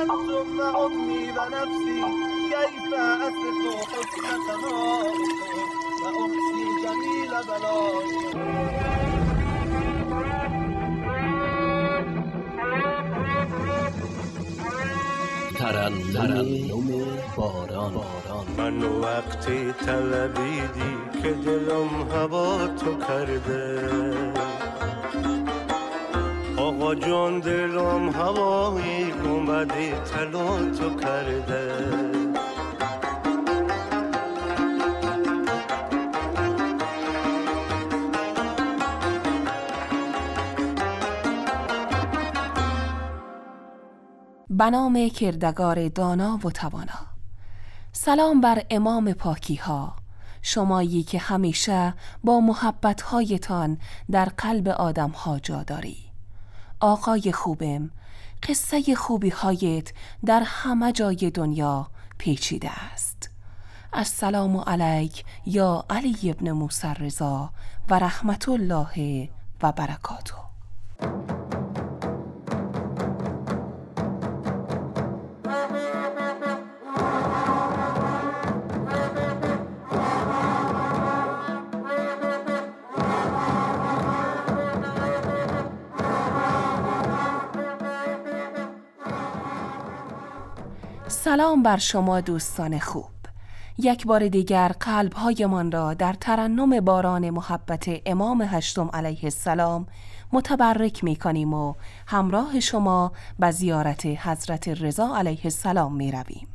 ثم أمي ونفسي كيف أصف حسن ثنائك وأحصي جميل بلائك. ترنم باران. من وقتی طلبیدی که دلم هوا تو کرده، آقا جان دلم هوایی اومدی طلا تو کرده. به نام کردگار دانا و توانا. سلام بر امام پاکی ها، شمایی که همیشه با محبت هایتان در قلب آدم ها جا داری. آقای خوبم، قصه خوبی هایت در همه جای دنیا پیچیده است. السلام علیک یا علی ابن موسی رضا و رحمت الله و برکاته. سلام بر شما دوستان خوب. یک بار دیگر قلب‌هایمان را در ترنم باران محبت امام هشتم علیه السلام متبرک می‌کنیم و همراه شما به زیارت حضرت رضا علیه السلام می‌رویم.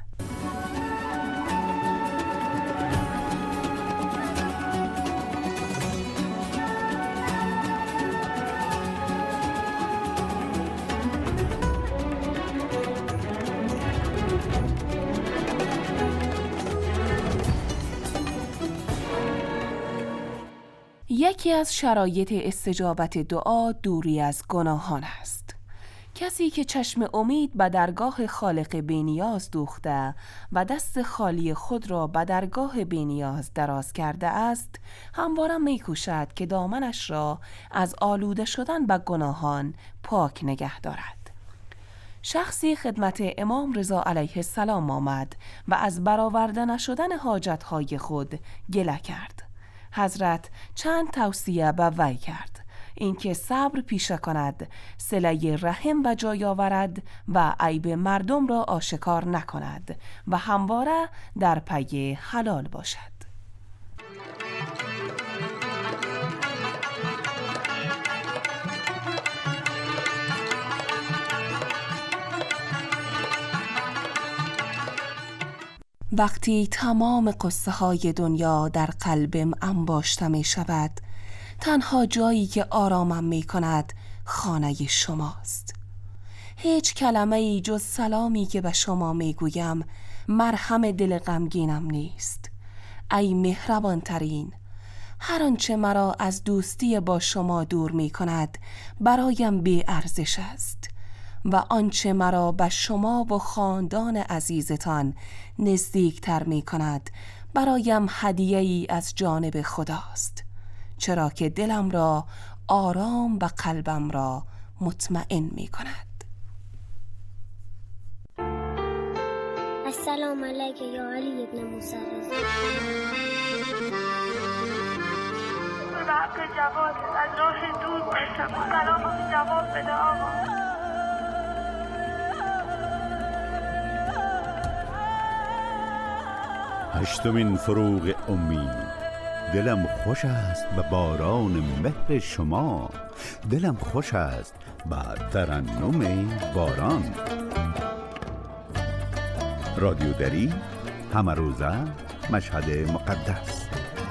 یکی از شرایط استجابت دعا دوری از گناهان است. کسی که چشم امید به درگاه خالق بی‌نیاز دوخته و دست خالی خود را به درگاه بی‌نیاز دراز کرده است، همواره می‌کوشد که دامنش را از آلوده شدن به گناهان پاک نگه دارد. شخصی خدمت امام رضا علیه السلام آمد و از برآورده نشدن حاجت‌های خود گله کرد. حضرت چند توصیه به وی کرد، اینکه صبر پیشه کند، صله رحم به جای آورد و عیب مردم را آشکار نکند و همواره در پی حلال باشد. وقتی تمام قصه های دنیا در قلبم انباشته می شود، تنها جایی که آرامم می کند خانه شماست. هیچ کلمه ای جز سلامی که به شما می گویم مرهم دل غمگینم نیست. ای مهربان ترین، هر آنچه مرا از دوستی با شما دور می کند برایم بی ارزش است و آنچه مرا به شما و خاندان عزیزتان نزدیکتر می کند برایم هدیه ای از جانب خداست، چرا که دلم را آرام و قلبم را مطمئن می کند. السلام علیک یا علی ابن موسی رضا. به حق جواد از راه دور باشم، سلام جواب بده آقا. هشتمین فروغ امید. دلم خوش است به باران مهر شما، دلم خوش است به ترنم باران. رادیو دری، همه روزه، مشهد مقدس.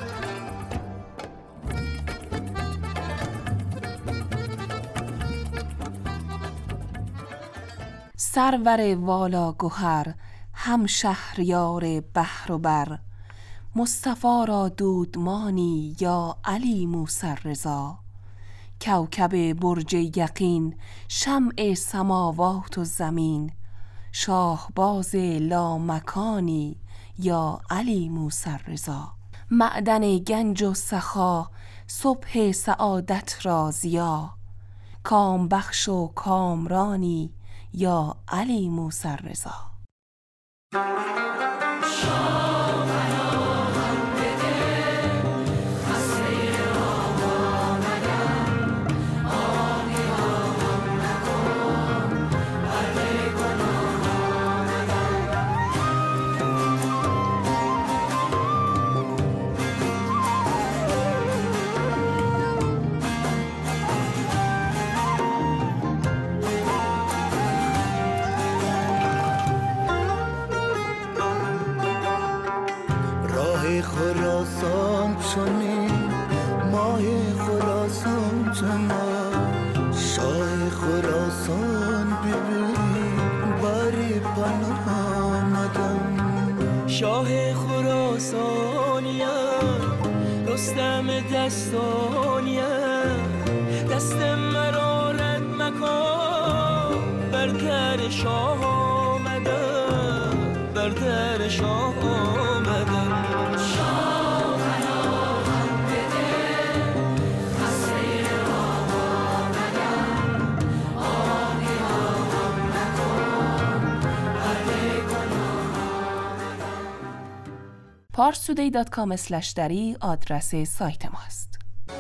سرور والا گوهر، هم شهریار بحر و بر، مصطفی را دودمانی یا علی موسی رضا. کوکب برج یقین، شمع سماوات و زمین، شاهباز لامکانی یا علی موسی رضا. معدن گنج و سخا، صبح سعادت را ضیا، کام بخش و کامرانی یا علی موسی رضا. خراسان چنین ماه خراسان چنین شاه خراسان ببین باری پناه آمدم شاه خراسانیم رستم دستانیم دست مرا رد مکن بر در شاه آمدم بر در شاه آمدم parstoday.com/dari آدرس سایت ماست.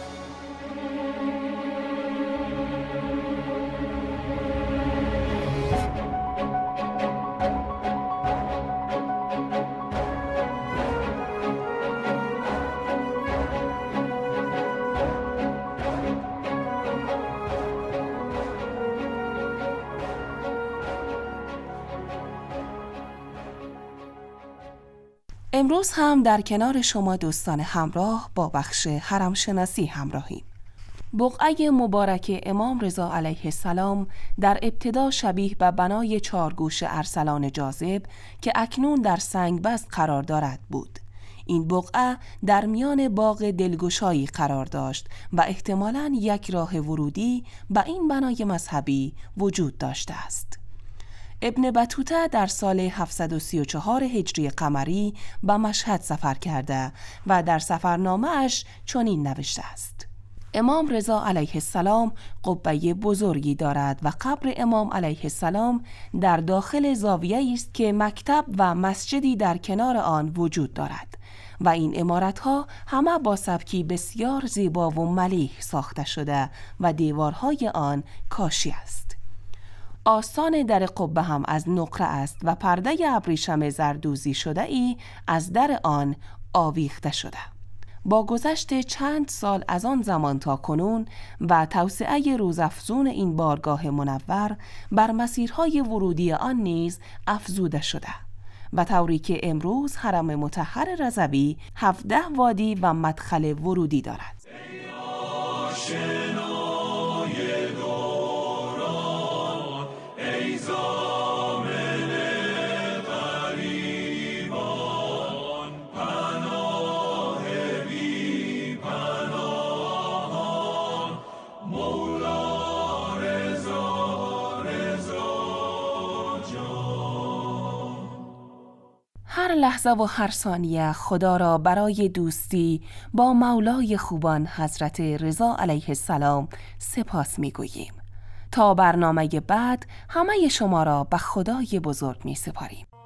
امروز هم در کنار شما دوستان همراه با بخش حرم شناسی همراهیم. بقعه مبارک امام رضا علیه السلام در ابتدا شبیه به بنای چارگوش ارسلان جاذب که اکنون در سنگبست قرار دارد بود. این بقعه در میان باغ دلگشایی قرار داشت و احتمالاً یک راه ورودی به این بنای مذهبی وجود داشته است. ابن بطوطه در سال 734 هجری قمری به مشهد سفر کرده و در سفرنامه‌اش چنین نوشته است: امام رضا علیه السلام قبه بزرگی دارد و قبر امام علیه السلام در داخل زاویه‌ای است که مکتب و مسجدی در کنار آن وجود دارد و این عمارت‌ها همه با سبکی بسیار زیبا و ملیح ساخته شده و دیوارهای آن کاشی است. آستان در قبه هم از نقره است و پرده ابریشم زردوزی شده ای از در آن آویخته شده. با گذشت چند سال از آن زمان تا کنون و توسعه روزافزون این بارگاه منور بر مسیرهای ورودی آن نیز افزوده شده و طوری که امروز حرم مطهر رضوی 17 وادی و مدخل ورودی دارد. هر لحظه و هر ثانیه خدا را برای دوستی با مولای خوبان حضرت رضا علیه السلام سپاس می‌گوییم. تا برنامه بعد همه شما را به خدای بزرگ می‌سپاریم.